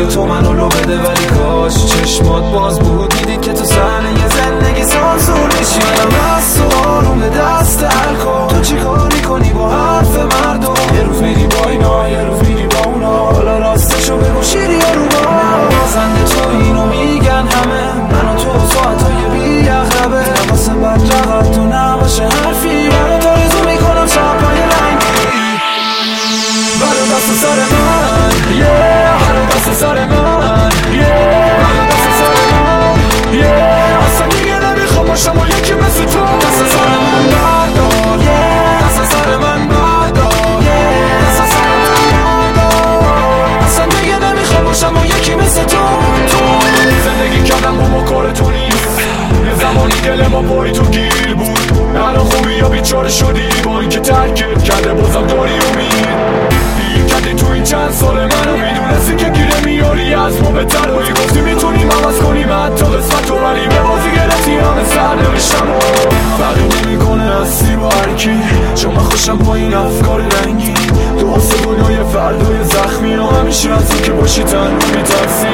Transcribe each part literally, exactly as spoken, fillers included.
روی تو منو لو بده، ولی کاش چشمات باز بود دیدی که تو صحنه یه زندگی سانسور میشی. منم از تو آروم دست هر کن، تو چی کار میکنی با حرف مردم؟ یه روز میری با اینا یه روز میری با اونا، حالا راستشو بگو شیری یا رو با بازنده تو اینو میگن همه، من و تو ساعتای بی اغربه واسه بد رقب تو نباشه حرفی، منو تا ریزو میکنم شبای رنگی برو دست سر من yeah. برو دست سر من yeah. برو دست سر من yeah. اصلا دیگه نمیخوام باشم و یکی مثل تو. دست سر من بردار yeah. دست سر من بردار yeah. دست سر من بردار اصلا دیگه نمیخوام باشم و یکی مثل تو. تو زندگی کردم با ما کار تو نیست، یه زمانی دل ما پای تو گیر بود، الان خوبی یا بیچاره شدی با اینکه ترکت کرده بازم داری امید. دیر کردی تو این چند سال منو میدونستی که گیره میاری از ما بهتر و گفتی میتونیم عوض کنیم حتی قسمت و ولی به بازی گرفتی همه سر نوشتم و فرقی نمیکنه هستی با هرکی، چون من خوشم با این افکار رنگی. تو واسه دنیای فردای زخمی ها همیشه هستی که باشی تنها میترسی،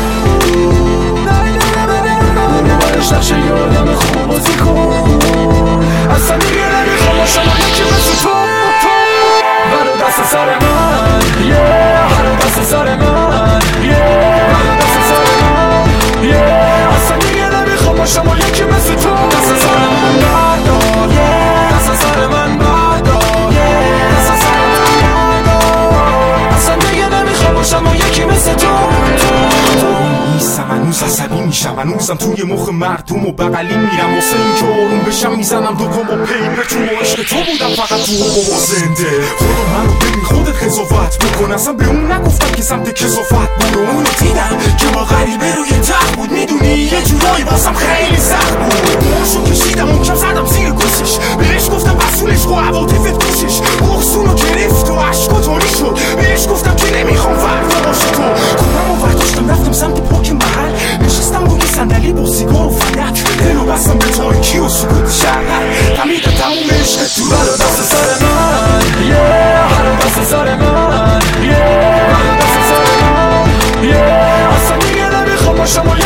برش نقشه یادم خوب بازی کن، اصلا دیگه نمیخوام باشم یکی مثل تو. برو دست سر من yeah. برو دست سر من yeah. برو دست سر من yeah. اصلا دیگه نمیخوام باشم یکی مثل تو. دست سر من بردار yeah. دست سر من بردار yeah. دست سر من بردار اصلا دیگه نمیخوام باشم یکی مثل تو. نیستم هنوز عصبی میشم، هنوزم توی مخ مردم و بغلی میرم واسه این که آروم بشم میزنم دوکم و پیمه تو عشق تو بودم فقط تو و زنده. خودم منو ببین خودت قضاوت بکن، اصلا به اون نگفتم که سمت کسافت برو. اونو دیدم که با غریبه روی تخت بود، میدونی یه جورایی باسم خیلی سخت بود. موشو کشیدم و کم زدم زیر گوشش، بهش گفتم مسئولش و عواطفت گوشش، بغزونو گرفت و عشقا تاری شد، بهش گفتم که نمیخوام فردا باشه تو. کنم و وقتاشتم رفتم سمت پاک محل، نشستم روی صندلی با سیگار و فنک، دلو بستم به تاریکی و سکوت شهر، تمیده تموم عشق تو. برو دست سر من yeah. برو دست سر من yeah. برو دست سر من yeah. اصلا دیگه نمیخوام باشم